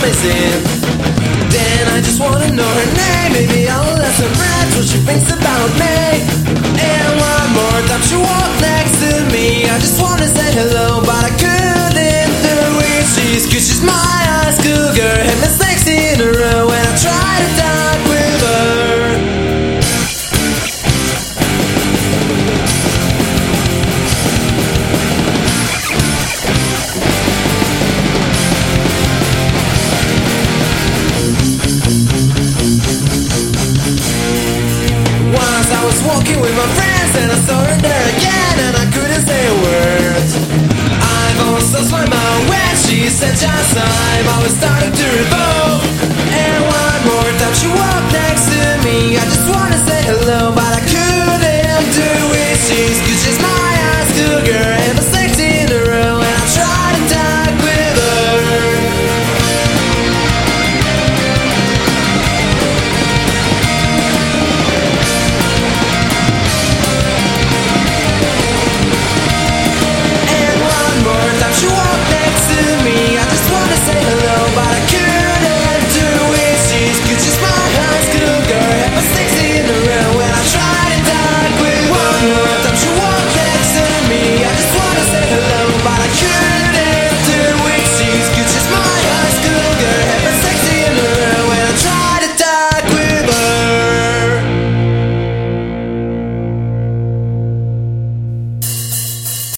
promising. Then I just wanna know her name. Maybe I'll let some friends what she thinks about me. And one more time she walked next to me. I just wanna say hello, but I couldn't do it. She's my high school girl, had mistakes in a row, and I tried to talk with her. Once I was walking with my friends and I saw her there again, and I couldn't say a word. I've also lost my mind when she said just time. I was starting to revolt. And one more time she walked next to me. I just wanna say hello,